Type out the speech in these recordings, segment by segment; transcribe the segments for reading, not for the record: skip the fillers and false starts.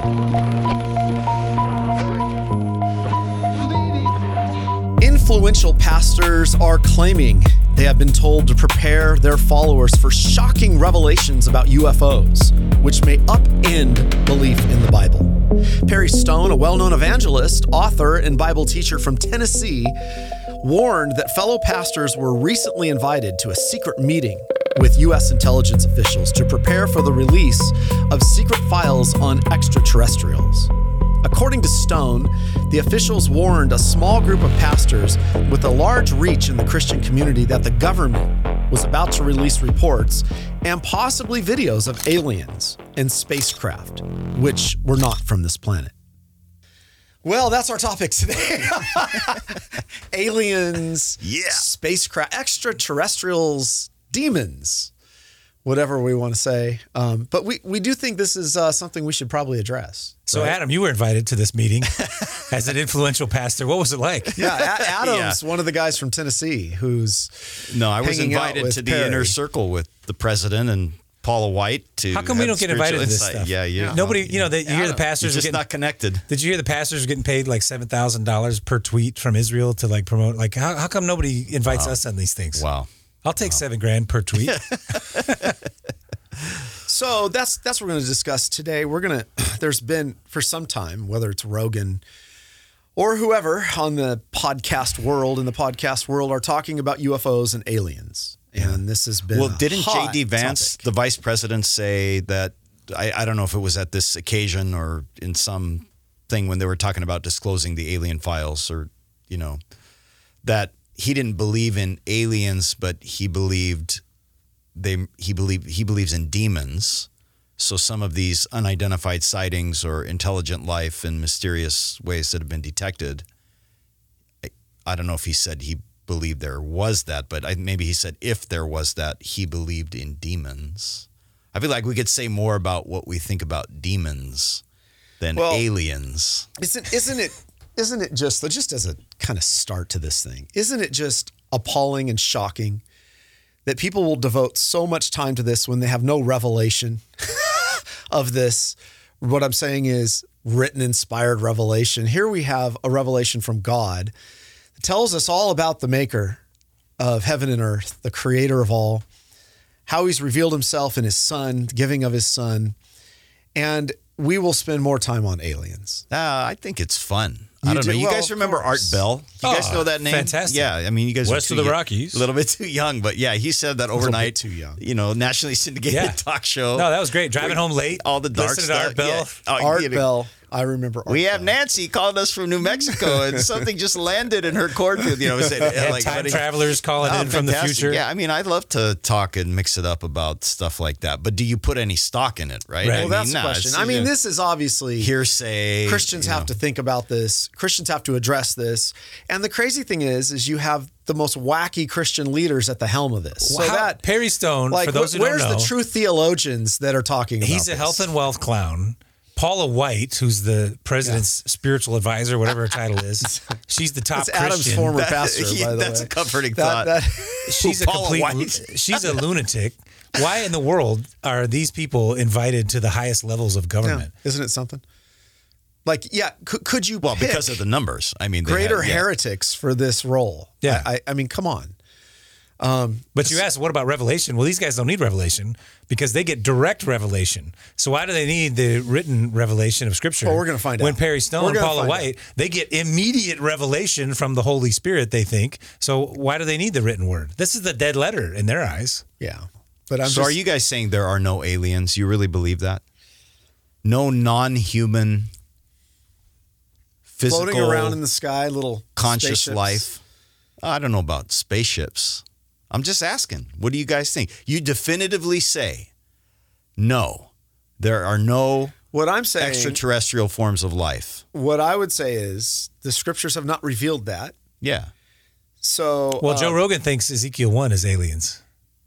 Influential pastors are claiming they have been told to prepare their followers for shocking revelations about UFOs, which may upend belief in the Bible. Perry Stone, a well-known evangelist, author, and Bible teacher from Tennessee, warned that fellow pastors were recently invited to a secret meeting with U.S. intelligence officials to prepare for the release of secret files on extraterrestrials. According to Stone, the officials warned a small group of pastors with a large reach in the Christian community that the government was about to release reports and possibly videos of aliens and spacecraft, which were not from this planet. Well, that's our topic today. Aliens, spacecraft, extraterrestrials, demons, whatever we want to say. But we do think this is something we should probably address. So, right? Adam, you were invited to this meeting as an influential pastor. What was it like? Yeah, Adam's one of the guys from Tennessee who's I was invited to the inner circle with the president and Paula White. How come we don't get invited to this stuff? Yeah. Nobody, you hear the pastors are just not connected. Did you hear the pastors are getting paid like $7,000 per tweet from Israel to like promote? Like, how come nobody invites us on these things? Wow. I'll take $7,000 per tweet. So that's what we're going to discuss today. There's been for some time, whether it's Rogan or whoever on the podcast world are talking about UFOs and aliens. And this has been didn't J.D. Vance, the vice president, say that, I don't know if it was at this occasion or in some thing when they were talking about disclosing the alien files or, that he didn't believe in aliens, but he believes in demons. So some of these unidentified sightings or intelligent life in mysterious ways that have been detected, I don't know if he said he believed there was that, but maybe he said if there was that, he believed in demons. I feel like we could say more about what we think about demons than aliens. Isn't it just as a kind of start to this thing, isn't it just appalling and shocking that people will devote so much time to this when they have no revelation of this? What I'm saying is written, inspired revelation. Here we have a revelation from God that tells us all about the maker of heaven and earth, the creator of all, how he's revealed himself in his son, giving of his son. And we will spend more time on aliens. I think it's fun. I don't know. You guys remember Art Bell? You guys know that name? Fantastic. Yeah. I mean, you guys West of the Rockies. A little bit too young, but yeah, he said that overnight. Too young. Nationally syndicated talk show. No, that was great. Driving home late. All the dark Listen stuff. to Art Bell. Yeah. Art Bell. I remember Art We Bell. have Nancy calling us from New Mexico, and something just landed in her cornfield. Time travelers calling in from the future. Yeah, I mean, I'd love to talk and mix it up about stuff like that. But do you put any stock in it, right? Well, that's the question. I mean, this is obviously hearsay. Christians have to think about this. Christians have to address this. And the crazy thing is you have the most wacky Christian leaders at the helm of this. Wow. So that Perry Stone, for those who don't know, where's the true theologians that are talking about he's a this? health and wealth clown. Paula White, who's the president's spiritual advisor, whatever her title is, she's the top Christian. Adam's former pastor, by the way. That's a comforting thought. She's a lunatic. Why in the world are these people invited to the highest levels of government? Yeah. Isn't it something? Could you pick because of the numbers. I mean, greater heretics for this role? Yeah. I mean, come on. But you asked, what about revelation? Well, these guys don't need revelation because they get direct revelation. So why do they need the written revelation of Scripture? Well, we're going to find out. When Perry Stone and Paula White, they get immediate revelation from the Holy Spirit, they think. So why do they need the written word? This is the dead letter in their eyes. Yeah. But are you guys saying there are no aliens? You really believe that? No non-human physical floating around in the sky, little conscious spaceships. life? I don't know about spaceships. I'm just asking. What do you guys think? You definitively say, no, there are no extraterrestrial forms of life. What I would say is the scriptures have not revealed that. Yeah. So, Joe Rogan thinks Ezekiel 1 is aliens.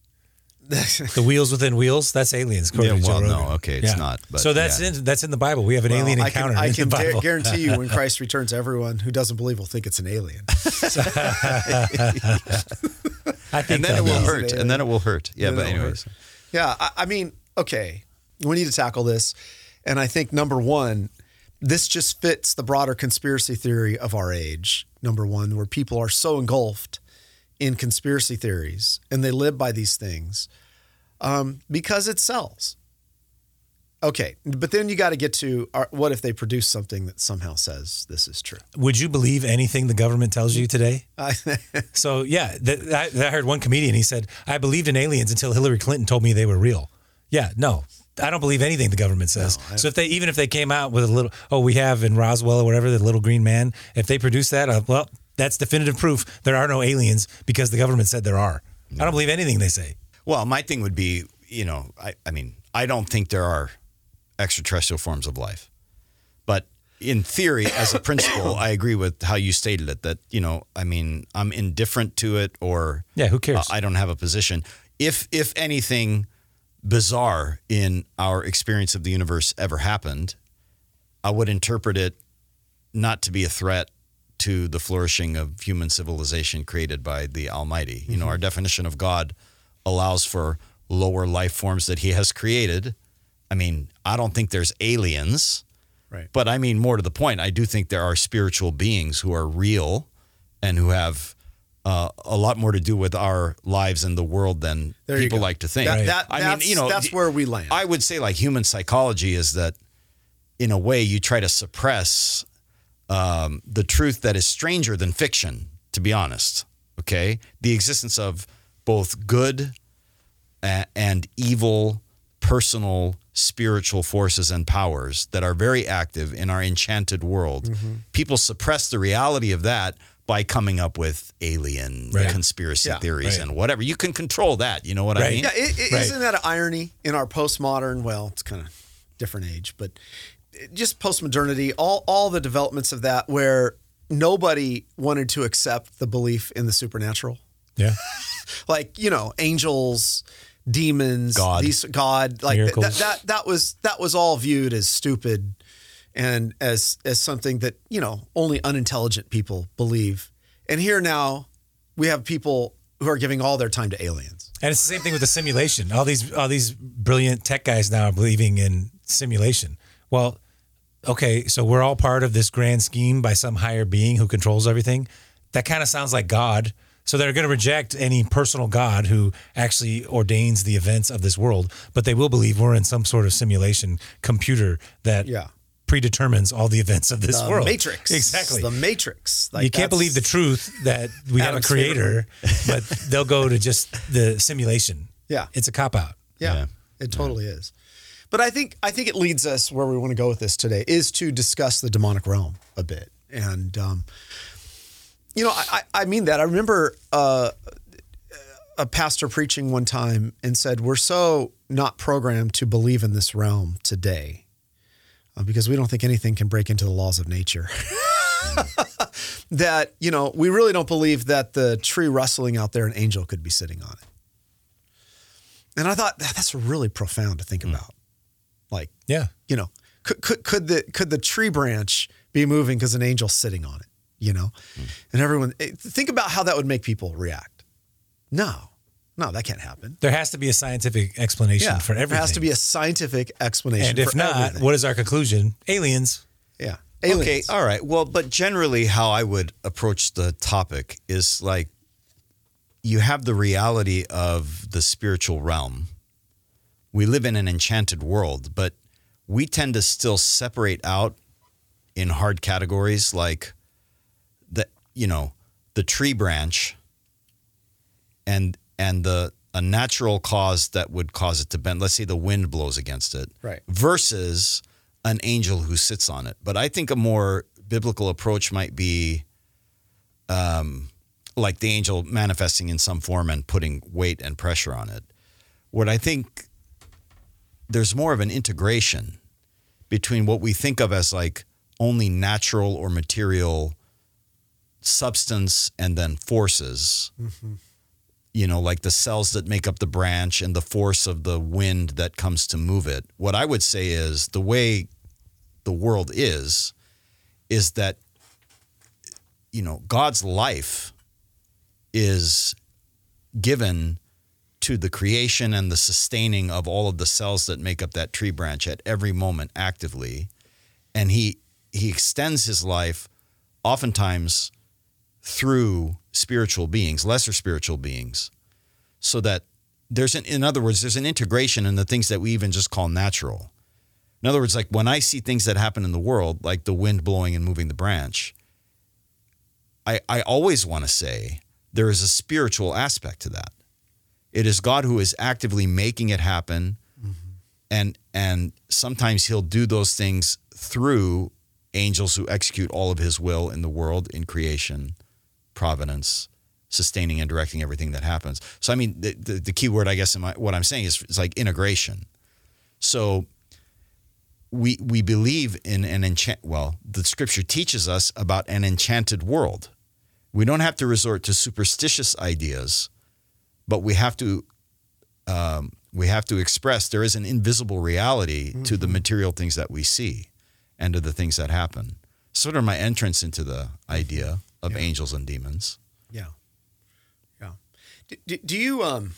The wheels within wheels, that's aliens. It's not. But so that's in the Bible. We have an alien encounter in the Bible. I can guarantee you when Christ returns, everyone who doesn't believe will think it's an alien. I think and then it will hurt. Yeah, but anyways. Yeah, I mean, okay, we need to tackle this. And I think, number one, this just fits the broader conspiracy theory of our age, number one, where people are so engulfed in conspiracy theories and they live by these things because it sells. Okay, but then you got to get to what if they produce something that somehow says this is true? Would you believe anything the government tells you today? So, yeah, I heard one comedian, he said, I believed in aliens until Hillary Clinton told me they were real. Yeah, no, I don't believe anything the government says. No, so even if they came out with a little, we have in Roswell or whatever, the little green man, if they produce that, well, that's definitive proof there are no aliens because the government said there are. No. I don't believe anything they say. Well, my thing would be, I mean, I don't think there are extraterrestrial forms of life. But in theory, as a principle, I agree with how you stated it, that, I mean, I'm indifferent to it or who cares? I don't have a position. If anything bizarre in our experience of the universe ever happened, I would interpret it not to be a threat to the flourishing of human civilization created by the Almighty. Mm-hmm. Our definition of God allows for lower life forms that he has created. I mean, I don't think there's aliens, right? But I mean, more to the point, I do think there are spiritual beings who are real and who have a lot more to do with our lives and the world than people like to think. That's where we land. I would say, like, human psychology is that, in a way, you try to suppress the truth that is stranger than fiction, to be honest, okay? The existence of both good and evil personal spiritual forces and powers that are very active in our enchanted world. Mm-hmm. People suppress the reality of that by coming up with alien conspiracy theories and whatever. You can control that. You know what I mean? Yeah, isn't that an irony in our postmodern, well, it's kind of different age, but just postmodernity, all the developments of that where nobody wanted to accept the belief in the supernatural. Yeah. Like, angels, demons, God, like that was all viewed as stupid and as something that, only unintelligent people believe. And here now we have people who are giving all their time to aliens. And it's the same thing with the simulation. All these brilliant tech guys now are believing in simulation. Well, okay, so we're all part of this grand scheme by some higher being who controls everything. That kind of sounds like God. So they're going to reject any personal God who actually ordains the events of this world, but they will believe we're in some sort of simulation computer that predetermines all the events of this world. Matrix. Exactly. The Matrix. Like, you can't believe the truth that we have a creator, but they'll go to just the simulation. Yeah. It's a cop-out. Yeah, it totally is. But I think it leads us where we want to go with this today is to discuss the demonic realm a bit. And, I mean that. I remember a pastor preaching one time and said, we're so not programmed to believe in this realm today because we don't think anything can break into the laws of nature. That, we really don't believe that the tree rustling out there, an angel could be sitting on it. And I thought that's really profound to think about. Like, could the tree branch be moving because an angel's sitting on it? And everyone, think about how that would make people react. No, that can't happen. There has to be a scientific explanation for everything. There has to be a scientific explanation. And if not, everything. What is our conclusion? Aliens. Yeah. Aliens. Okay. All right. Well, but generally how I would approach the topic is like, you have the reality of the spiritual realm. We live in an enchanted world, but we tend to still separate out in hard categories like the tree branch and a natural cause that would cause it to bend. Let's say the wind blows against it, right? Versus an angel who sits on it. But I think a more biblical approach might be like the angel manifesting in some form and putting weight and pressure on it. What I think there's more of an integration between what we think of as like only natural or material substance and then forces, like the cells that make up the branch and the force of the wind that comes to move it. What I would say is the way the world is that, God's life is given to the creation and the sustaining of all of the cells that make up that tree branch at every moment actively. And he extends his life oftentimes through spiritual beings, lesser spiritual beings, so that in other words, there's an integration in the things that we even just call natural. In other words, like when I see things that happen in the world, like the wind blowing and moving the branch, I always want to say there is a spiritual aspect to that. It is God who is actively making it happen. Mm-hmm. And sometimes he'll do those things through angels who execute all of his will in the world, in creation, providence, sustaining and directing everything that happens. So, I mean, the key word, I guess, in what I'm saying is like integration. So we believe in the scripture teaches us about an enchanted world. We don't have to resort to superstitious ideas, but we have to express there is an invisible reality mm-hmm. to the material things that we see and to the things that happen. Sort of my entrance into the idea of angels and demons. Yeah. Yeah. Do you,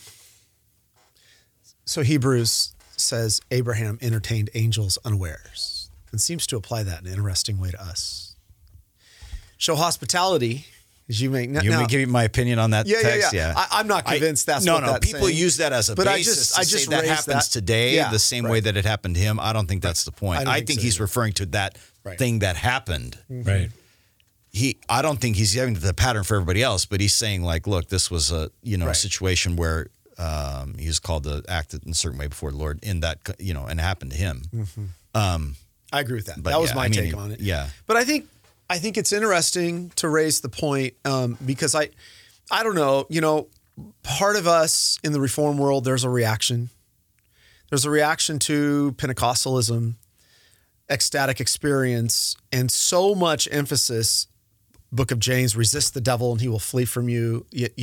so Hebrews says Abraham entertained angels unawares and seems to apply that in an interesting way to us. Show hospitality, as you may know. You want me to give you my opinion on that text? Yeah. I'm not convinced that's what that's people saying. Use that as a basis to say that happens today the same way that it happened to him. I don't think that's the point. I think he's referring to that thing that happened. Mm-hmm. Right. I don't think he's giving the pattern for everybody else, but he's saying like, look, this was a situation where he was called to act in a certain way before the Lord in that, and it happened to him. Mm-hmm. I agree with that. That was my take on it. Yeah. But I think it's interesting to raise the point because I don't know, part of us in the Reform world, there's a reaction. There's a reaction to Pentecostalism, ecstatic experience, and so much emphasis. Book of James, resist the devil and he will flee from you,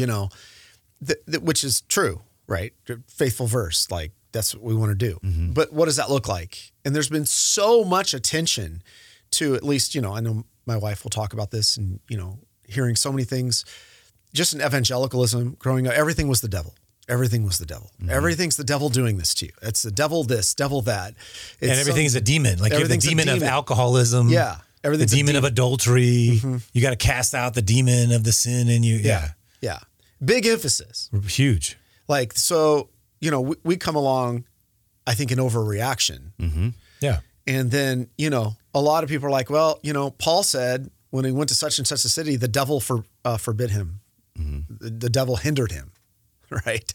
which is true, right? Faithful verse, like that's what we want to do. Mm-hmm. But what does that look like? And there's been so much attention to, at least, I know my wife will talk about this and, hearing so many things, just in evangelicalism, growing up, everything was the devil. Everything was the devil. Mm-hmm. Everything's the devil doing this to you. It's the devil this, devil that. And everything's a demon. Like you're the demon of alcoholism. Yeah. Everything's the demon of adultery. Mm-hmm. You got to cast out the demon of the sin in you. Yeah. Yeah. Big emphasis. Huge. Like, so, we come along, I think, in overreaction. Mm-hmm. Yeah. And then, a lot of people are like, well, Paul said when he went to such and such a city, the devil forbid him. Mm-hmm. The devil hindered him. Right.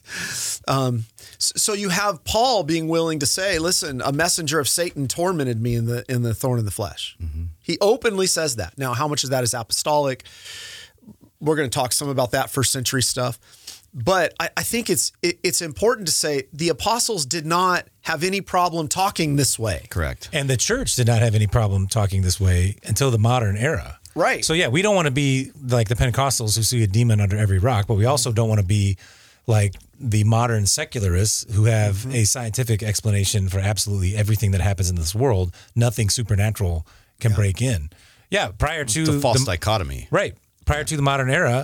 So you have Paul being willing to say, listen, a messenger of Satan tormented me in the thorn in the flesh. Mm-hmm. He openly says that. Now, how much of that is apostolic? We're going to talk some about that first century stuff. But I think it's important to say the apostles did not have any problem talking this way. Correct. And the church did not have any problem talking this way until the modern era. Right. So, we don't want to be like the Pentecostals who see a demon under every rock, but we also don't want to be like the modern secularists who have mm-hmm. a scientific explanation for absolutely everything that happens in this world. Nothing supernatural can break in. Yeah, prior to the false dichotomy. Right. Prior to the modern era,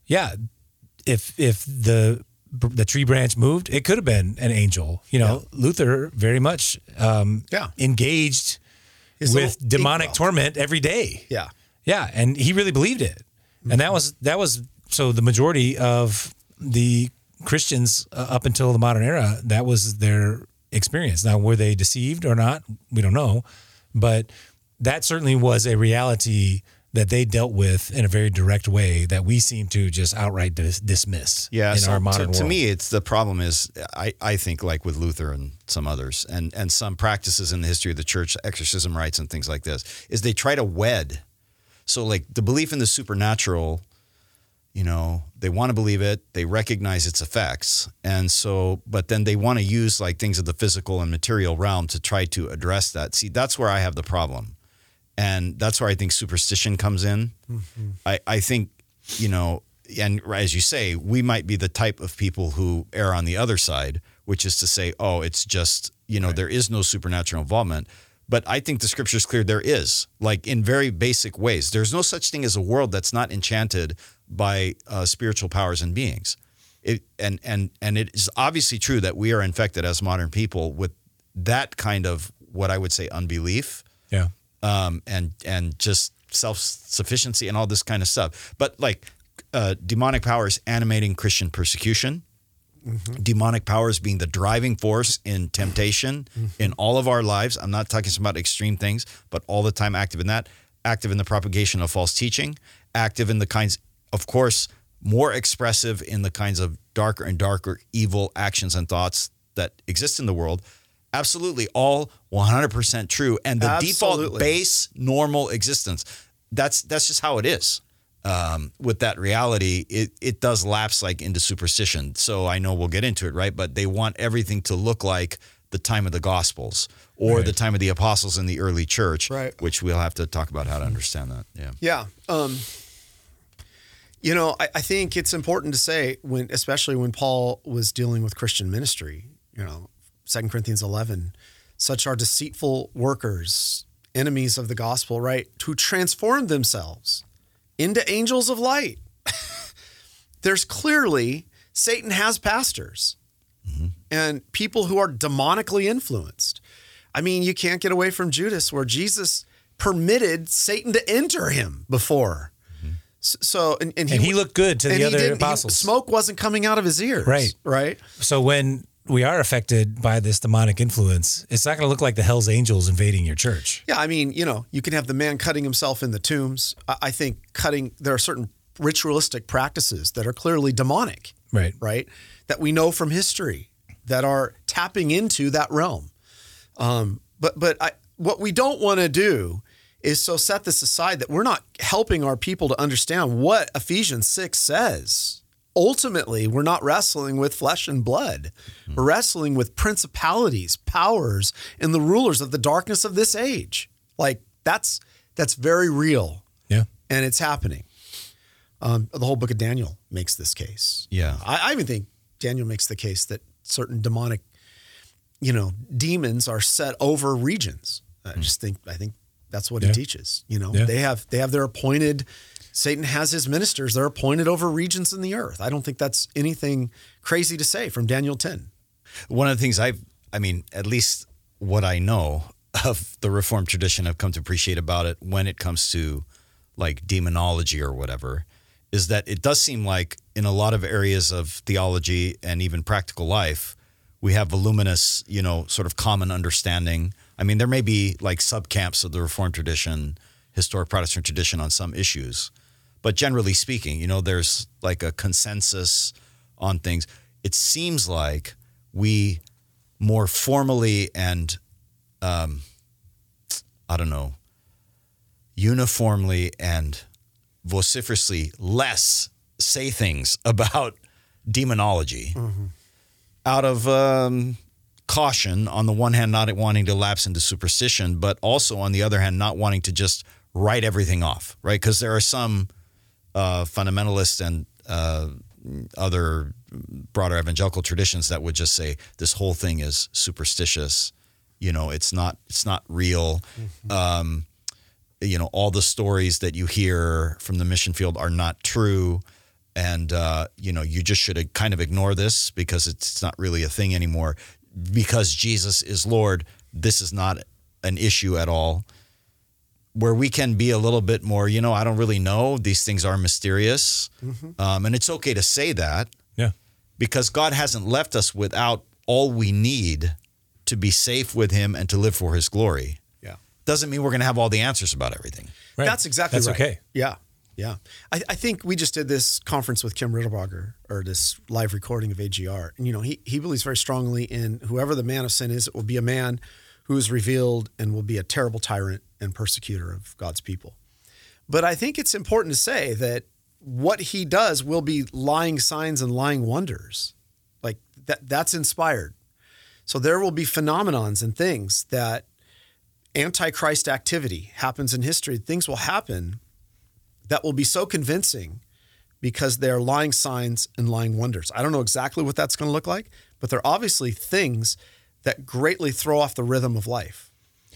if the tree branch moved, it could have been an angel. Luther very much engaged with demonic torment every day. Yeah. Yeah, and he really believed it. Mm-hmm. And that was so the majority of the Christians up until the modern era, that was their experience. Now, were they deceived or not? We don't know. But that certainly was a reality that they dealt with in a very direct way that we seem to just outright dismiss in our modern world. To me, it's the problem is, I think, like with Luther and some others, and some practices in the history of the church, exorcism rites and things like this, is they try to wed. So like the belief in the supernatural, they want to believe it, they recognize its effects. And so, but then they want to use like things of the physical and material realm to try to address that. See, that's where I have the problem. And that's where I think superstition comes in. Mm-hmm. I think, and as you say, we might be the type of people who err on the other side, which is to say, oh, it's just, there is no supernatural involvement. But I think the scripture is clear there is, like in very basic ways. There's no such thing as a world that's not enchanted by spiritual powers and beings. And it is obviously true that we are infected as modern people with that kind of what I would say unbelief, and just self-sufficiency and all this kind of stuff. But like demonic powers animating Christian persecution, demonic powers being the driving force in temptation in all of our lives. I'm not talking about extreme things, but all the time active in that, active in the propagation of false teaching, active in the kinds, of course, more expressive in the kinds of darker and darker evil actions and thoughts that exist in the world. Absolutely, all 100% true. And the default base normal existence, that's just how it is. With that reality, it does lapse like into superstition. So I know we'll get into it, right? But they want everything to look like the time of the Gospels or the time of the apostles in the early church, which we'll have to talk about how to understand that. Yeah. I think it's important to say, especially when Paul was dealing with Christian ministry, 2 Corinthians 11, such are deceitful workers, enemies of the gospel, right? Who transform themselves into angels of light. There's clearly, Satan has pastors and people who are demonically influenced. I mean, you can't get away from Judas, where Jesus permitted Satan to enter him before. So, and he looked good to the other apostles. Smoke wasn't coming out of his ears. Right. So when we are affected by this demonic influence, it's not going to look like the Hell's Angels invading your church. Yeah, I mean, you can have the man cutting himself in the tombs. I think there are certain ritualistic practices that are clearly demonic, right? That we know from history that are tapping into that realm. But what we don't want to do is so set this aside that we're not helping our people to understand what Ephesians 6 says. Ultimately, we're not wrestling with flesh and blood. We're wrestling with principalities, powers, and the rulers of the darkness of this age. Like that's very real. Yeah. And it's happening. The whole book of Daniel makes this case. Yeah. I even think Daniel makes the case that certain demonic, demons are set over regions. I think that's what it teaches. They have their appointed. Satan has his ministers. They're appointed over regions in the earth. I don't think that's anything crazy to say from Daniel 10. One of the things at least what I know of the Reformed tradition, I've come to appreciate about it when it comes to like demonology or whatever, is that it does seem like in a lot of areas of theology and even practical life, we have voluminous, sort of common understanding. I mean, there may be like subcamps of the Reformed tradition, historic Protestant tradition on some issues, but generally speaking, there's like a consensus on things. It seems like we more formally and, uniformly and vociferously less say things about demonology out of caution, on the one hand, not wanting to lapse into superstition, but also on the other hand, not wanting to just write everything off, right? Because there are some fundamentalists and other broader evangelical traditions that would just say this whole thing is superstitious. It's not real. All the stories that you hear from the mission field are not true. And, you just should kind of ignore this because it's not really a thing anymore. Because Jesus is Lord, this is not an issue at all. Where we can be a little bit more, I don't really know. These things are mysterious. And it's okay to say that. Yeah. Because God hasn't left us without all we need to be safe with him and to live for his glory. Yeah. Doesn't mean we're going to have all the answers about everything. Right. That's exactly right. That's okay. Yeah. Yeah. I think we just did this conference with Kim Ritterberger, or this live recording of AGR. And, he believes very strongly in whoever the man of sin is, it will be a man who is revealed and will be a terrible tyrant and persecutor of God's people. But I think it's important to say that what he does will be lying signs and lying wonders. Like that's inspired. So there will be phenomenons and things that antichrist activity happens in history. Things will happen that will be so convincing because they're lying signs and lying wonders. I don't know exactly what that's going to look like, but they're obviously things that greatly throw off the rhythm of life.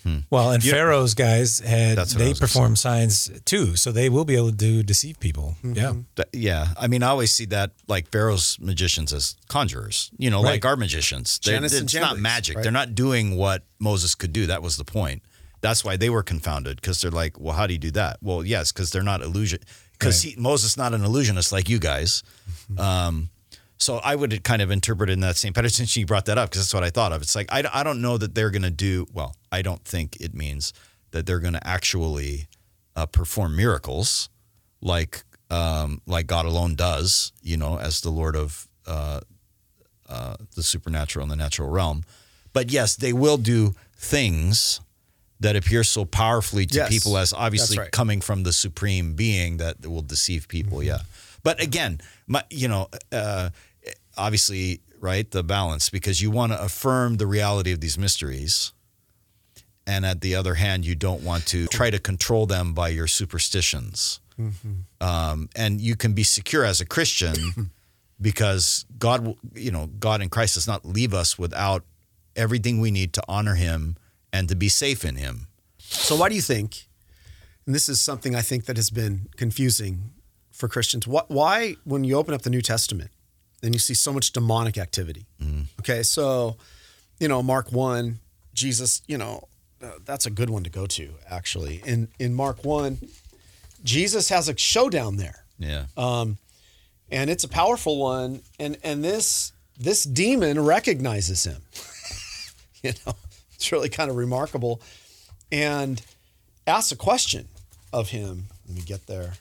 Well, and Pharaoh's guys That's what I they was gonna perform signs too, so they will be able to deceive people. Yeah. Yeah. I mean, I always see that like Pharaoh's magicians as conjurers, like our magicians. Janus and It's not Jambres, magic. right? They're not doing what Moses could do. That was the point. That's why they were confounded, because they're like, well, how do you do that? Well, yes, because they're not illusion. Because Moses not an illusionist like you guys. So I would kind of interpret it in that same pattern, since you brought that up, because that's what I thought of. It's like, I don't know that they're going to do, well, I don't think it means that they're going to actually perform miracles like God alone does, as the Lord of the supernatural and the natural realm. But yes, they will do things that appear so powerfully to people as obviously that's right. coming from the supreme being that will deceive people. Yeah. But again, obviously, right, the balance, because you want to affirm the reality of these mysteries. And at the other hand, you don't want to try to control them by your superstitions. And you can be secure as a Christian because God in Christ does not leave us without everything we need to honor him and to be safe in him. So why do you think, and this is something I think that has been confusing for Christians, why when you open up the New Testament and you see so much demonic activity? Okay, so, Mark 1, Jesus, that's a good one to go to, actually. In Mark 1, Jesus has a showdown there. Yeah. And it's a powerful one, and this demon recognizes him. It's really kind of remarkable, and asks a question of him. Let me get there.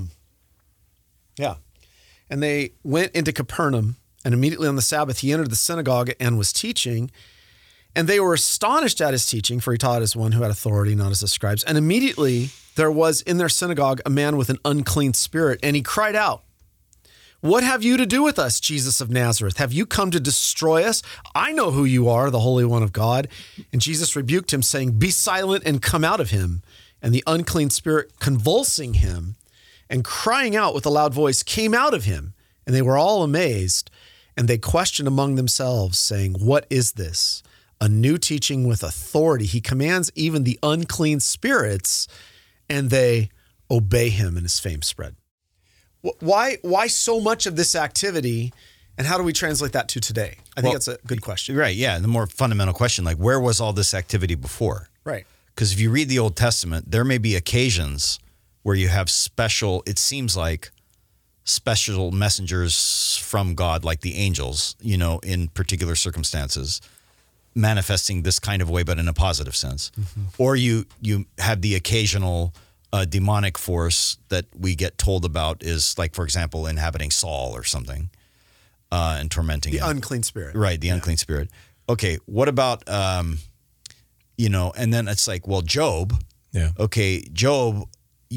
And they went into Capernaum, and immediately on the Sabbath he entered the synagogue and was teaching. And they were astonished at his teaching, for he taught as one who had authority, not as the scribes. And immediately there was in their synagogue a man with an unclean spirit, and he cried out, "What have you to do with us, Jesus of Nazareth? Have you come to destroy us? I know who you are, the Holy One of God." And Jesus rebuked him, saying, "Be silent and come out of him." And the unclean spirit, convulsing him and crying out with a loud voice, came out of him. And they were all amazed, and they questioned among themselves, saying, "What is this? A new teaching with authority. He commands even the unclean spirits, and they obey him." And his fame spread. Why so much of this activity, and how do we translate that to today? I think that's a good question. Right, yeah. The more fundamental question, like, where was all this activity before? Right. Because if you read the Old Testament, there may be occasions where you have it seems like special messengers from God, like the angels, in particular circumstances, manifesting this kind of way, but in a positive sense. Or you have the occasional demonic force that we get told about is, like, for example, inhabiting Saul or something and tormenting him. The unclean spirit. Right, the unclean spirit. Okay, what about, and then it's like, well, Job. Yeah. Okay, Job,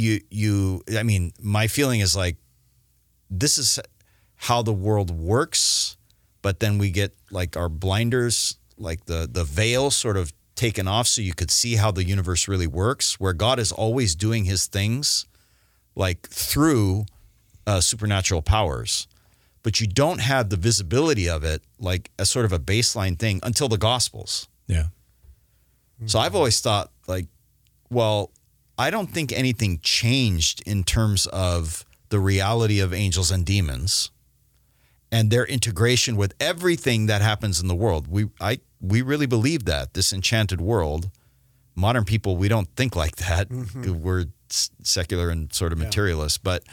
my feeling is like, this is how the world works, but then we get like our blinders, like the veil sort of taken off so you could see how the universe really works, where God is always doing his things like through supernatural powers, but you don't have the visibility of it like as sort of a baseline thing until the Gospels. Yeah. So I've always thought like, well, I don't think anything changed in terms of the reality of angels and demons and their integration with everything that happens in the world. We really believe that this enchanted world, modern people, we don't think like that. We're secular and sort of materialist, but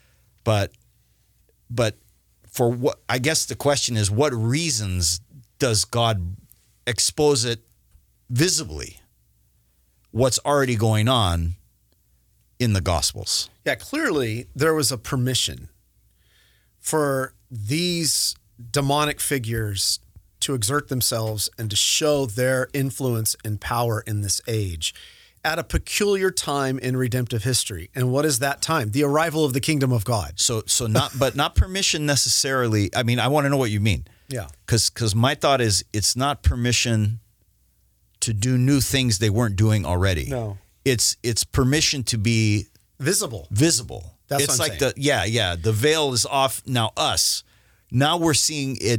for what, I guess the question is, what reasons does God expose it visibly? What's already going on in the Gospels? Yeah, clearly there was a permission for these demonic figures to exert themselves and to show their influence and power in this age at a peculiar time in redemptive history. And what is that time? The arrival of the kingdom of God. So not permission necessarily. I mean, I want to know what you mean. Yeah. Because my thought is it's not permission to do new things they weren't doing already. No. It's permission to be visible. That's it's what I'm like saying. The veil is off now. Now we're seeing it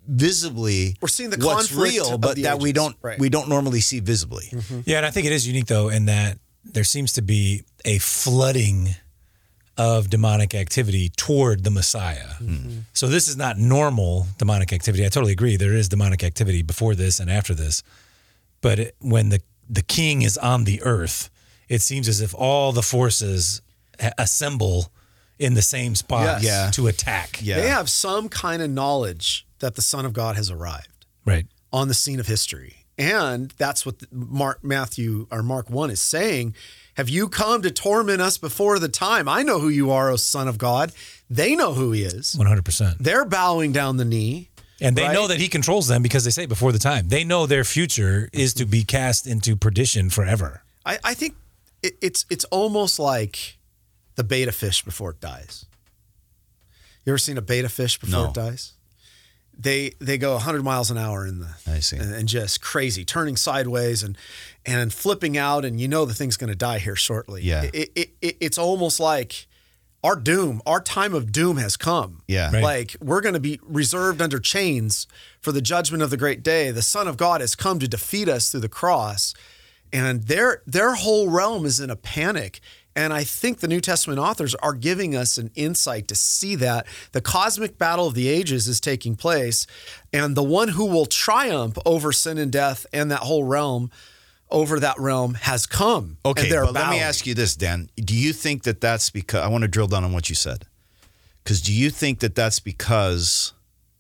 visibly We're seeing the what's conflict real, of but the that we ages. don't Right. we don't normally see visibly. Yeah, and I think it is unique though in that there seems to be a flooding of demonic activity toward the Messiah. So this is not normal demonic activity. I totally agree. There is demonic activity before this and after this. But when the king is on the earth, it seems as if all the forces assemble in the same spot Yes. Yeah. to attack. Yeah. They have some kind of knowledge that the Son of God has arrived Right. on the scene of history. And that's what Mark 1 is saying. Have you come to torment us before the time? I know who you are, O Son of God. They know who he is. 100%. They're bowing down the knee. And they Right. know that he controls them because they say before the time. They know their future is to be cast into perdition forever. I think it's almost like the beta fish before it dies. You ever seen a beta fish before No. it dies? They go 100 miles an hour in the I see. and just crazy, turning sideways and flipping out, and you know the thing's going to die here shortly. Yeah. It's almost like our doom, our time of doom has come. Yeah. Right. Like we're going to be reserved under chains for the judgment of the great day. The Son of God has come to defeat us through the cross, and their whole realm is in a panic. And I think the New Testament authors are giving us an insight to see that the cosmic battle of the ages is taking place, and the one who will triumph over sin and death and that whole realm, over that realm, has come. Okay, and they're but let me bowing. ask you this, Dan. Do you think that that's because, I want to drill down on what you said. Because do you think that that's because,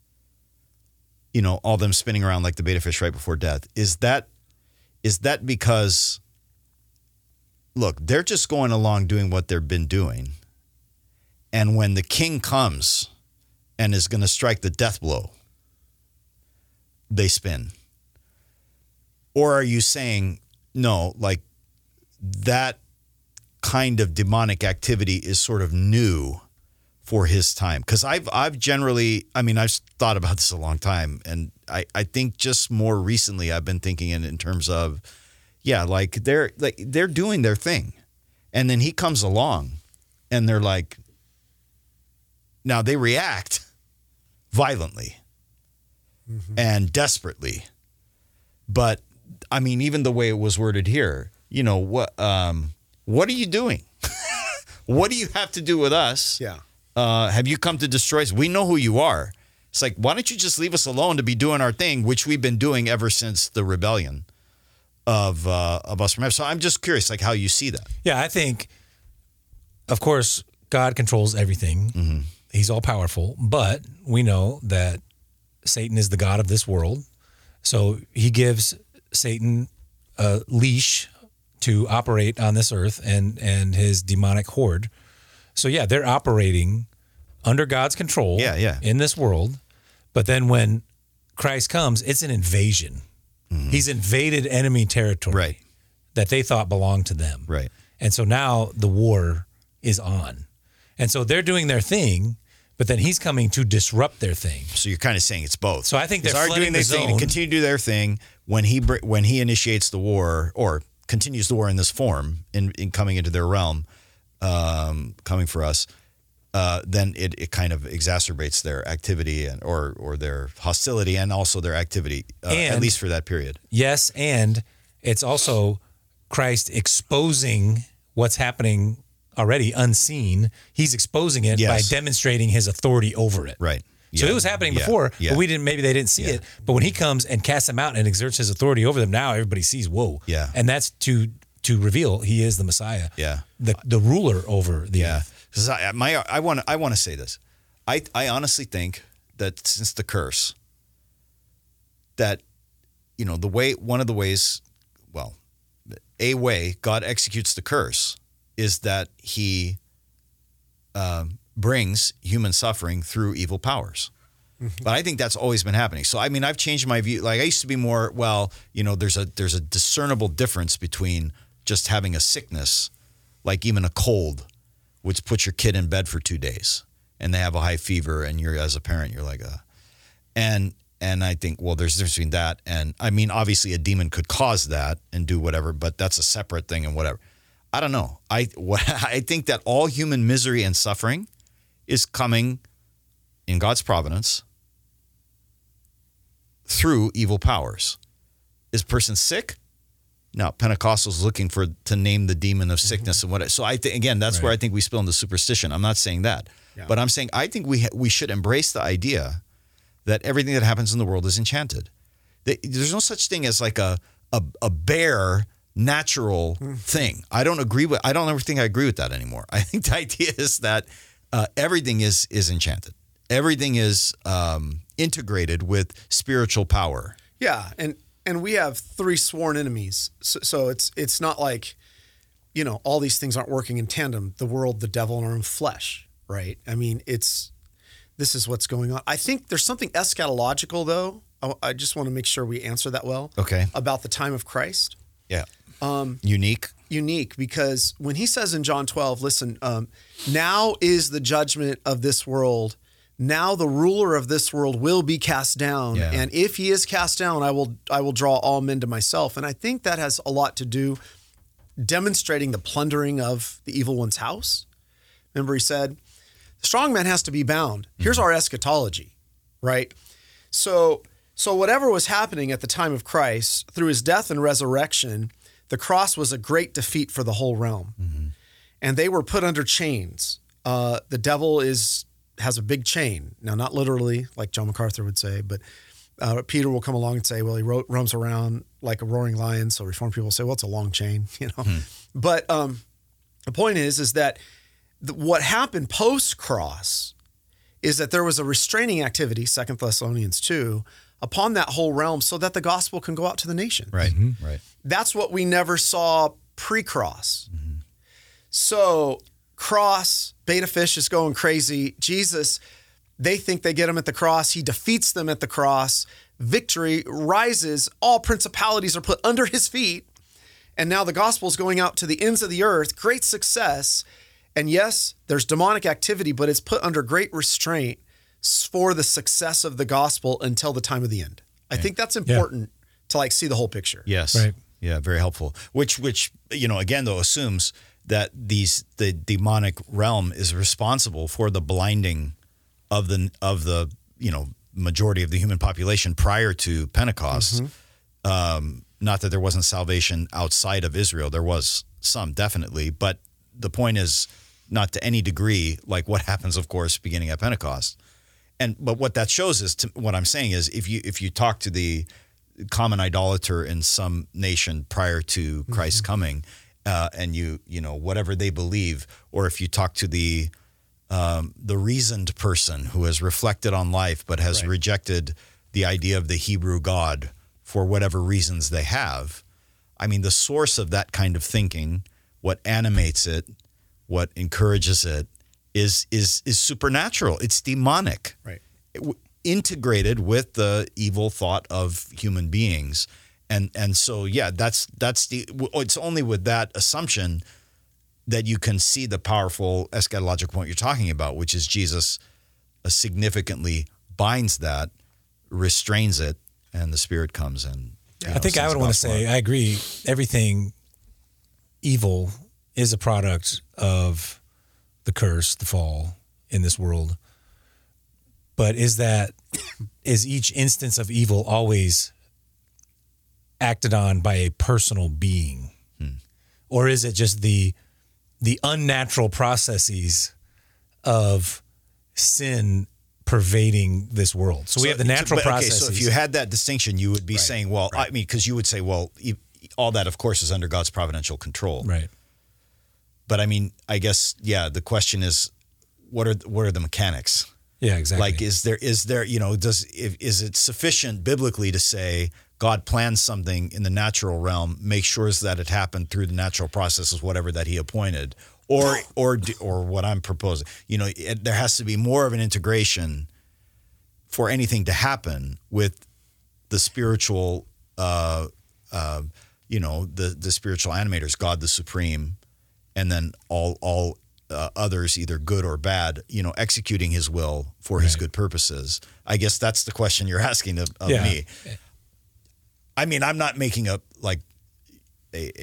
you know, all them spinning around like the beta fish right before death, is that because, look, they're just going along doing what they've been doing. And when the king comes and is going to strike the death blow, they spin? Or are you saying, no, like that kind of demonic activity is sort of new for his time? Because I've generally, I mean, I've thought about this a long time. And I think just more recently I've been thinking in terms of, yeah, like they're doing their thing. And then he comes along and they're like, now they react violently and desperately. But I mean, even the way it was worded here, you know, what are you doing? What do you have to do with us? Yeah. Have you come to destroy us? We know who you are. It's like, why don't you just leave us alone to be doing our thing, which we've been doing ever since the rebellion of us from heaven. So I'm just curious, like how you see that. Yeah, I think, of course, God controls everything. He's all powerful, but we know that Satan is the god of this world. So he gives Satan a leash to operate on this earth and his demonic horde. So yeah, they're operating under God's control in this world. But then when Christ comes, it's an invasion. He's invaded enemy territory that they thought belonged to them. Right. And so now the war is on. And so they're doing their thing, but then he's coming to disrupt their thing. So you're kind of saying it's both. So I think they're doing flooding their the thing zone. to continue to do their thing when he initiates the war or continues the war in this form in coming into their realm, coming for us. Then it kind of exacerbates their activity or their hostility and also their activity, at least for that period. Yes, and it's also Christ exposing what's happening already unseen. He's exposing it by demonstrating his authority over it. Right. So it was happening before, but maybe they didn't see it. But when he comes and casts them out and exerts his authority over them, now everybody sees, whoa. Yeah. And that's to reveal he is the Messiah. Yeah. The ruler over the earth. Because I want to say this. I honestly think that since the curse, that, you know, one of the ways, well, a way God executes the curse is that he brings human suffering through evil powers. But I think that's always been happening. So, I mean, I've changed my view. Like I used to be more, well, you know, there's a discernible difference between just having a sickness, like even a cold, which puts your kid in bed for 2 days and they have a high fever and you're, as a parent, you're like, and I think, well, there's a difference between that. And I mean, obviously a demon could cause that and do whatever, but that's a separate thing and whatever. I don't know. I think that all human misery and suffering is coming in God's providence through evil powers. Is a person sick? No, Pentecostals looking to name the demon of sickness and what. So I think, again, that's where I think we spill into superstition. I'm not saying that, but I'm saying I think we should embrace the idea that everything that happens in the world is enchanted. There's no such thing as like a bare natural thing. I don't ever think I agree with that anymore. I think the idea is that everything is enchanted. Everything is integrated with spiritual power. Yeah, and we have 3 sworn enemies, so it's not like, all these things aren't working in tandem. The world, the devil, and our own flesh, right? I mean, this is what's going on. I think there's something eschatological, though. I just want to make sure we answer that well. Okay. About the time of Christ. Yeah. Unique, because when he says in John 12, listen, now is the judgment of this world. Now the ruler of this world will be cast down. Yeah. And if he is cast down, I will draw all men to myself. And I think that has a lot to do demonstrating the plundering of the evil one's house. Remember, he said, the strong man has to be bound. Here's our eschatology, right? So whatever was happening at the time of Christ, through his death and resurrection, the cross was a great defeat for the whole realm. Mm-hmm. And they were put under chains. The devil has a big chain. Now, not literally, like John MacArthur would say, but Peter will come along and say, well, he roams around like a roaring lion. So Reformed people say, well, it's a long chain, But the point is that what happened post-cross is that there was a restraining activity, 2 Thessalonians 2, upon that whole realm so that the gospel can go out to the nations. Right, right. That's what we never saw pre-cross. Mm-hmm. So cross, beta fish is going crazy. Jesus, they think they get him at the cross. He defeats them at the cross. Victory rises. All principalities are put under his feet. And now the gospel is going out to the ends of the earth. Great success. And yes, there's demonic activity, but it's put under great restraint for the success of the gospel until the time of the end. I think that's important to see the whole picture. Yes. Right. Yeah, very helpful. Which again though assumes that the demonic realm is responsible for the blinding of the majority of the human population prior to Pentecost. Mm-hmm. Not that there wasn't salvation outside of Israel. There was some, definitely, but the point is not to any degree like what happens, of course, beginning at Pentecost. But what that shows is, what I'm saying is, if you talk to the common idolater in some nation prior to Christ's coming, and you whatever they believe, or if you talk to the reasoned person who has reflected on life but has rejected the idea of the Hebrew God for whatever reasons they have, I mean, the source of that kind of thinking, what animates it, what encourages it, is supernatural. It's demonic, right? Integrated with the evil thought of human beings, and so it's only with that assumption that you can see the powerful eschatological point you're talking about, which is Jesus significantly binds that, restrains it, and the Spirit comes and. I think I would want to say I agree. Everything evil is a product of the curse, the fall in this world. But is each instance of evil always acted on by a personal being? Or is it just the unnatural processes of sin pervading this world? So we have the natural processes. So if you had that distinction, you would be saying, well, I mean, because you would say, well, all that, of course, is under God's providential control. Right. But I mean, I guess, the question is, what are the mechanics? Yeah, exactly. Like, is there, is it sufficient biblically to say God plans something in the natural realm, make sure that it happened through the natural processes, whatever that he appointed, or what I'm proposing, there has to be more of an integration for anything to happen with the spiritual, the spiritual animators, God the Supreme, and then all others, either good or bad, executing his will for his good purposes. I guess that's the question you're asking of me. I mean, I'm not making up like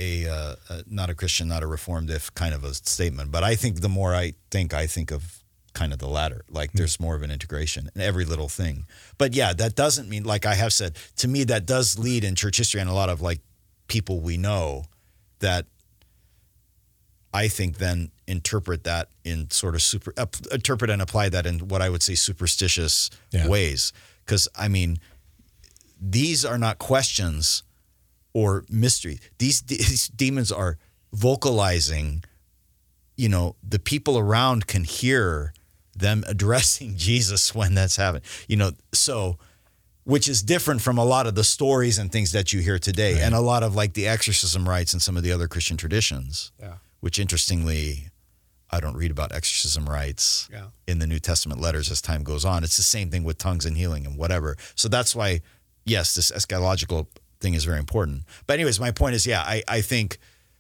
a not a Christian, not a Reformed if kind of a statement, but I think the more I think of kind of the latter. Like there's more of an integration in every little thing. But yeah, that doesn't mean, like I have said, to me, that does lead in church history and a lot of like people we know that I think then interpret that in sort of interpret and apply that in what I would say superstitious ways. Because I mean, these are not questions or mystery. These demons are vocalizing, you know, the people around can hear them addressing Jesus when that's happening, you know, so, which is different from a lot of the stories and things that you hear today. Right. And a lot of like the exorcism rites and some of the other Christian traditions, which interestingly, I don't read about exorcism rites in the New Testament letters as time goes on. It's the same thing with tongues and healing and whatever. So that's why, yes, this eschatological thing is very important. But anyways, my point is, I think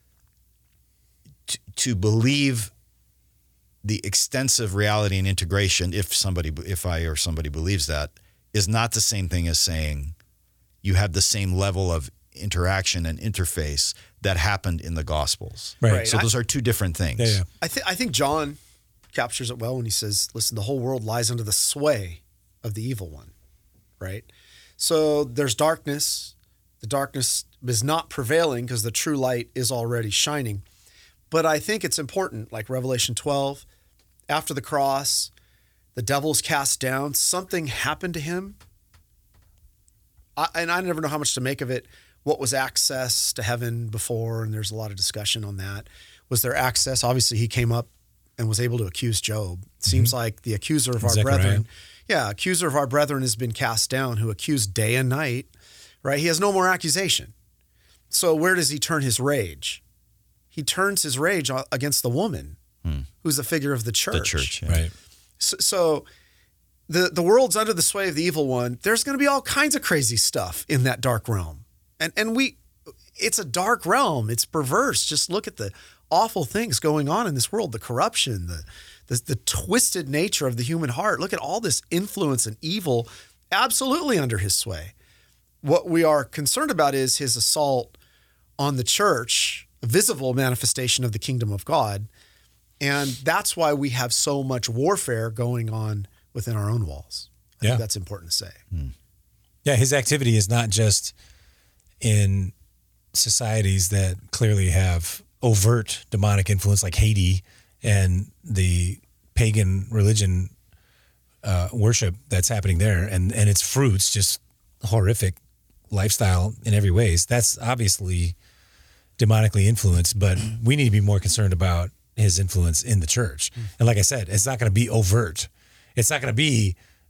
to believe the extensive reality and integration, if I or somebody believes that, is not the same thing as saying you have the same level of interaction and interface that happened in the Gospels. Right. So those are two different things. Yeah. I think John captures it well when he says, listen, the whole world lies under the sway of the evil one, right? So there's darkness. The darkness is not prevailing because the true light is already shining. But I think it's important, like Revelation 12, after the cross, the devil's cast down, something happened to him. And I never know how much to make of it. What was access to heaven before? And there's a lot of discussion on that. Was there access? Obviously, he came up and was able to accuse Job. It seems like the accuser of our brethren. Yeah, accuser of our brethren has been cast down, who accused day and night, right? He has no more accusation. So where does he turn his rage? He turns his rage against the woman, who's the figure of the church. The church, Right. So the world's under the sway of the evil one. There's going to be all kinds of crazy stuff in that dark realm. And it's a dark realm. It's perverse. Just look at the awful things going on in this world, the corruption, the twisted nature of the human heart. Look at all this influence and evil absolutely under his sway. What we are concerned about is his assault on the church, a visible manifestation of the kingdom of God. And that's why we have so much warfare going on within our own walls. I think that's important to say. Yeah, his activity is not just in societies that clearly have overt demonic influence like Haiti and the pagan religion worship that's happening there and its fruits, just horrific lifestyle in every ways. That's obviously demonically influenced, but we need to be more concerned about his influence in the church. And like I said, it's not going to be overt. It's not going to be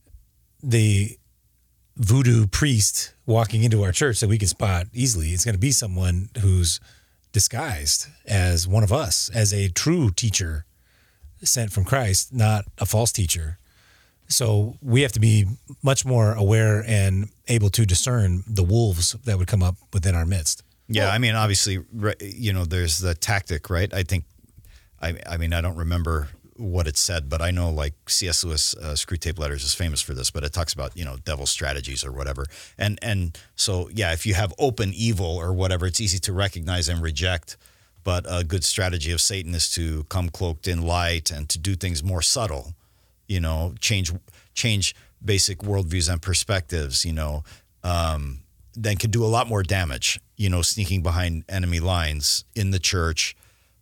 the voodoo priest walking into our church that we can spot easily. It's going to be someone who's disguised as one of us, as a true teacher sent from Christ, not a false teacher. So we have to be much more aware and able to discern the wolves that would come up within our midst. Yeah, I mean, obviously, you know, there's the tactic, right? I think, I mean, I don't remember what it said, but I know like C.S. Lewis, Screwtape Letters is famous for this, but it talks about, you know, devil's strategies or whatever. And so, yeah, if you have open evil or whatever, it's easy to recognize and reject. But a good strategy of Satan is to come cloaked in light and to do things more subtle, you know, change basic worldviews and perspectives, you know, then can do a lot more damage, you know, sneaking behind enemy lines in the church,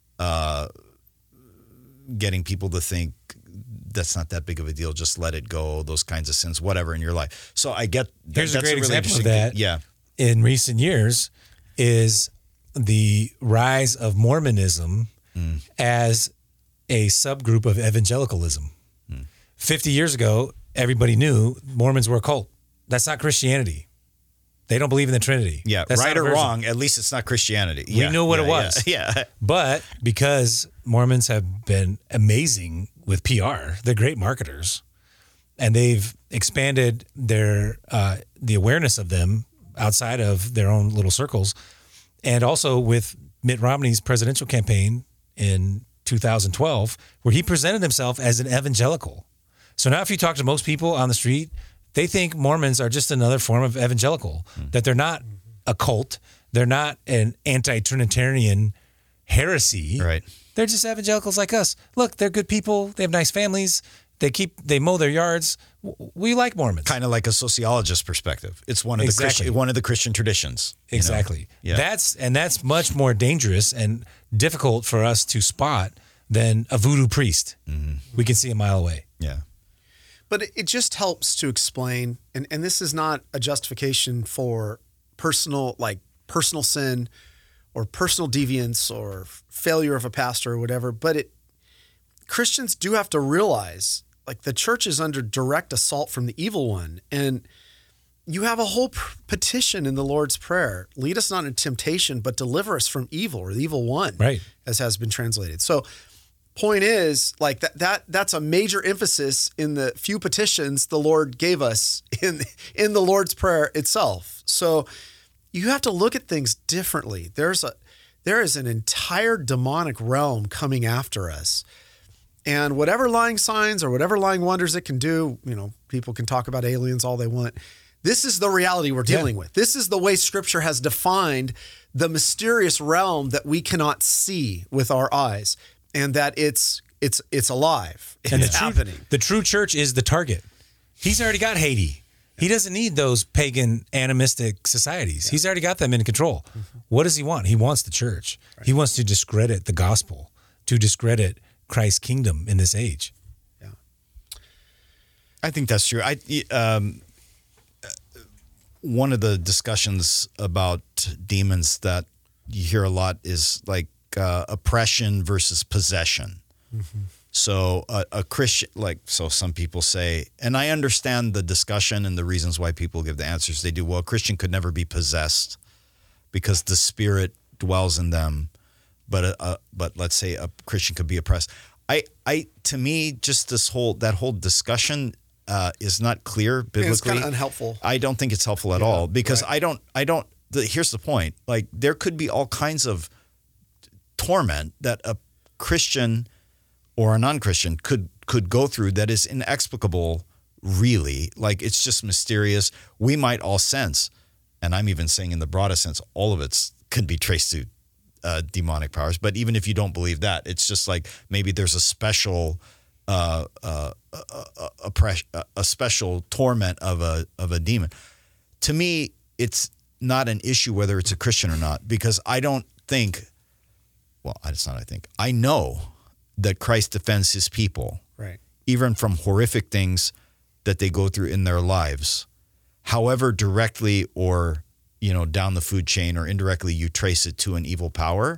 getting people to think that's not that big of a deal, just let it go, those kinds of sins, whatever in your life. So I get Here's a great really example of that. Yeah. In recent years is the rise of Mormonism as a subgroup of evangelicalism. 50 years ago, everybody knew Mormons were a cult. That's not Christianity. They don't believe in the Trinity. Yeah, That's right or wrong, at least it's not Christianity. We knew what it was. Yeah. But because Mormons have been amazing with PR, they're great marketers, and they've expanded their the awareness of them outside of their own little circles. And also with Mitt Romney's presidential campaign in 2012, where he presented himself as an evangelical. So now if you talk to most people on the street, they think Mormons are just another form of evangelical, that they're not a cult. They're not an anti-Trinitarian heresy. Right. They're just evangelicals like us. Look, they're good people. They have nice families. They mow their yards. We like Mormons. Kind of like a sociologist perspective. It's one of the Christian traditions. Exactly. Yeah. That's much more dangerous and difficult for us to spot than a voodoo priest. Mm-hmm. We can see a mile away. Yeah. But it just helps to explain, and this is not a justification for personal sin or personal deviance or failure of a pastor or whatever, but Christians do have to realize, like, the church is under direct assault from the evil one. And you have a whole petition in the Lord's Prayer. Lead us not into temptation, but deliver us from evil, or the evil one, right, as has been translated. So point is, like, that's a major emphasis in the few petitions the Lord gave us in the Lord's Prayer itself. So you have to look at things differently. There is an entire demonic realm coming after us. And whatever lying signs or whatever lying wonders it can do, people can talk about aliens all they want. This is the reality we're dealing with. This is the way Scripture has defined the mysterious realm that we cannot see with our eyes, and that it's alive. It's happening. The true church is the target. He's already got Haiti. He doesn't need those pagan animistic societies. He's already got them in control. Mm-hmm. What does he want? He wants the church. Right. He wants to discredit the gospel, to discredit Christ's kingdom in this age. Yeah, I think that's true. One of the discussions about demons that you hear a lot is like oppression versus possession. Mm-hmm. So a Christian, so some people say, and I understand the discussion and the reasons why people give the answers they do. Well, a Christian could never be possessed because the Spirit dwells in them. But let's say a Christian could be oppressed. To me, just that whole discussion is not clear biblically. It's kind of unhelpful. I don't think it's helpful at all because right. Here's the point. Like, there could be all kinds of torment that a Christian or a non-Christian could go through that is inexplicable, really. Like, it's just mysterious. We might all sense, and I'm even saying in the broadest sense, all of it could be traced to demonic powers. But even if you don't believe that, it's just like maybe there's a special oppression, a special torment of a demon. To me, it's not an issue whether it's a Christian or not, because I don't think. Well, it's not. I think I know that Christ defends His people, right, even from horrific things that they go through in their lives, however directly or down the food chain or indirectly you trace it to an evil power.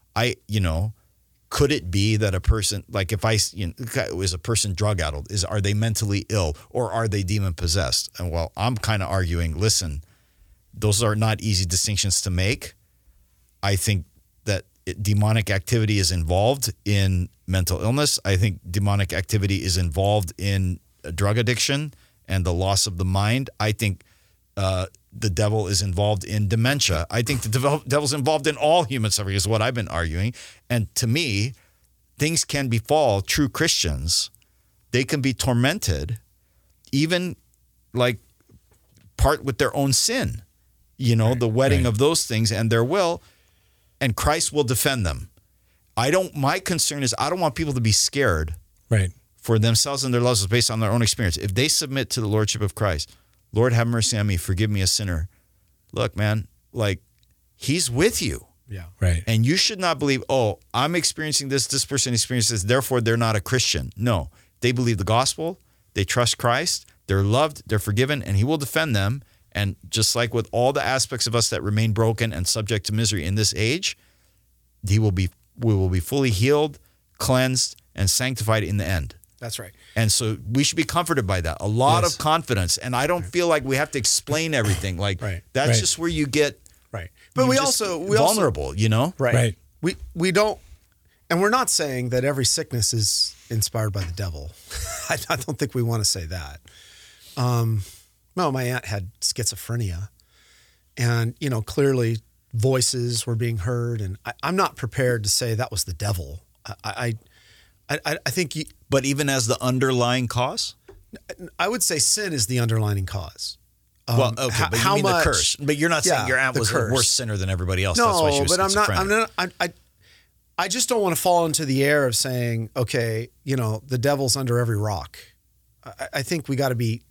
Could it be that a person, like if is a person drug addled, are they mentally ill or are they demon possessed? And well, I'm kind of arguing, listen, those are not easy distinctions to make. I think that demonic activity is involved in mental illness. I think demonic activity is involved in drug addiction and the loss of the mind. I think the devil is involved in dementia. I think the devil's involved in all human suffering is what I've been arguing. And to me, things can befall true Christians. They can be tormented, even like part with their own sin, the wedding of those things and their will, and Christ will defend them. My concern is I don't want people to be scared for themselves and their loves based on their own experience. If they submit to the Lordship of Christ, Lord, have mercy on me, forgive me a sinner. Look, man, like He's with you. Yeah. Right. And you should not believe, I'm experiencing this person experiences, therefore they're not a Christian. No, they believe the gospel, they trust Christ, they're loved, they're forgiven, and He will defend them. And just like with all the aspects of us that remain broken and subject to misery in this age, we will be fully healed, cleansed, and sanctified in the end. That's right. And so we should be comforted by that. A lot of confidence. And I don't feel like we have to explain everything. Like that's just where you get But we also vulnerable, Right. We don't, and we're not saying that every sickness is inspired by the devil. I don't think we want to say that. No, my aunt had schizophrenia, and clearly voices were being heard, and I'm not prepared to say that was the devil. I think. But even as the underlying cause, I would say sin is the underlying cause. Well, okay, but you mean the curse. But you're not saying your aunt was a worse sinner than everybody else. No, that's why she was but schizophrenic. I just don't want to fall into the air of saying, okay, the devil's under every rock. I think we got to be,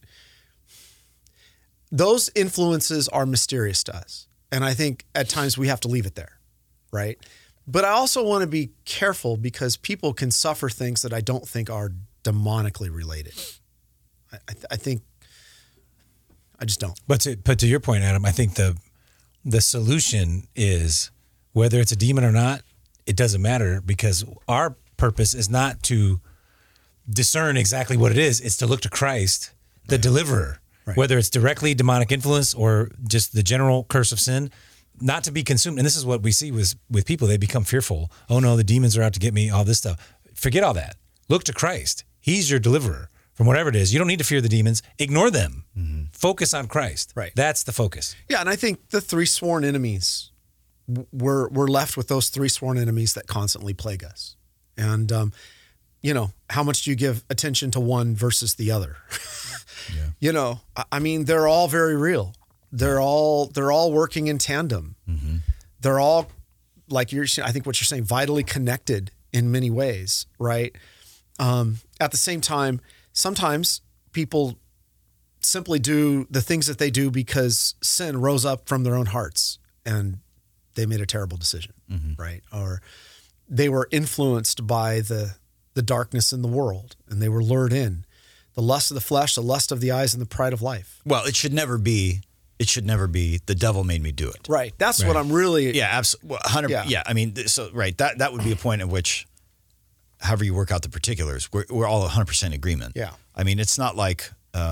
those influences are mysterious to us. And I think at times we have to leave it there, right? But I also want to be careful because people can suffer things that I don't think are demonically related. I think, I just don't. But to your point, Adam, I think the solution is, whether it's a demon or not, it doesn't matter, because our purpose is not to discern exactly what it is. It's to look to Christ, the deliverer, whether it's directly demonic influence or just the general curse of sin, not to be consumed. And this is what we see with people. They become fearful. Oh no, the demons are out to get me, all this stuff. Forget all that. Look to Christ. He's your deliverer from whatever it is. You don't need to fear the demons. Ignore them. Mm-hmm. Focus on Christ. Right. That's the focus. Yeah. And I think the 3 sworn enemies, we're left with those 3 sworn enemies that constantly plague us. And, how much do you give attention to one versus the other? Yeah. I mean, they're all very real. They're all working in tandem. Mm-hmm. They're all, like I think what you're saying, vitally connected in many ways, right? At the same time, sometimes people simply do the things that they do because sin rose up from their own hearts and they made a terrible decision, right? Or they were influenced by the darkness in the world and they were lured in. The lust of the flesh, the lust of the eyes, and the pride of life. Well, it should never be the devil made me do it. Right. That's what I'm really... Yeah, absolutely. 100%. Yeah. I mean, so, right. That would be a point at which, however you work out the particulars, we're all 100% in agreement. Yeah. I mean, it's not like,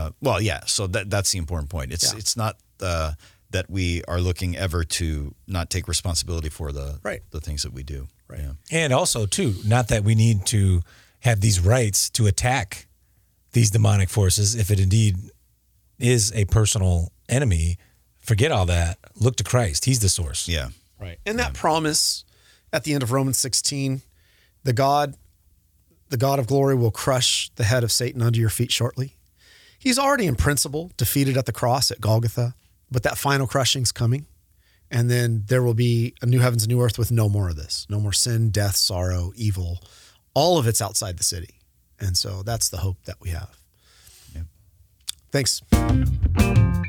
so that's the important point. It's not that we are looking ever to not take responsibility for the things that we do. Right. Yeah. And also, too, not that we need to have these rights to attack these demonic forces if it indeed is a personal enemy. Forget all that. Look to Christ. He's the source. Yeah. Right. And that promise at the end of Romans 16, the God of glory will crush the head of Satan under your feet shortly. He's already in principle defeated at the cross at Golgotha, but that final crushing's coming. And then there will be a new heavens and new earth with no more of this. No more sin, death, sorrow, evil. All of it's outside the city. And so that's the hope that we have. Yeah. Thanks.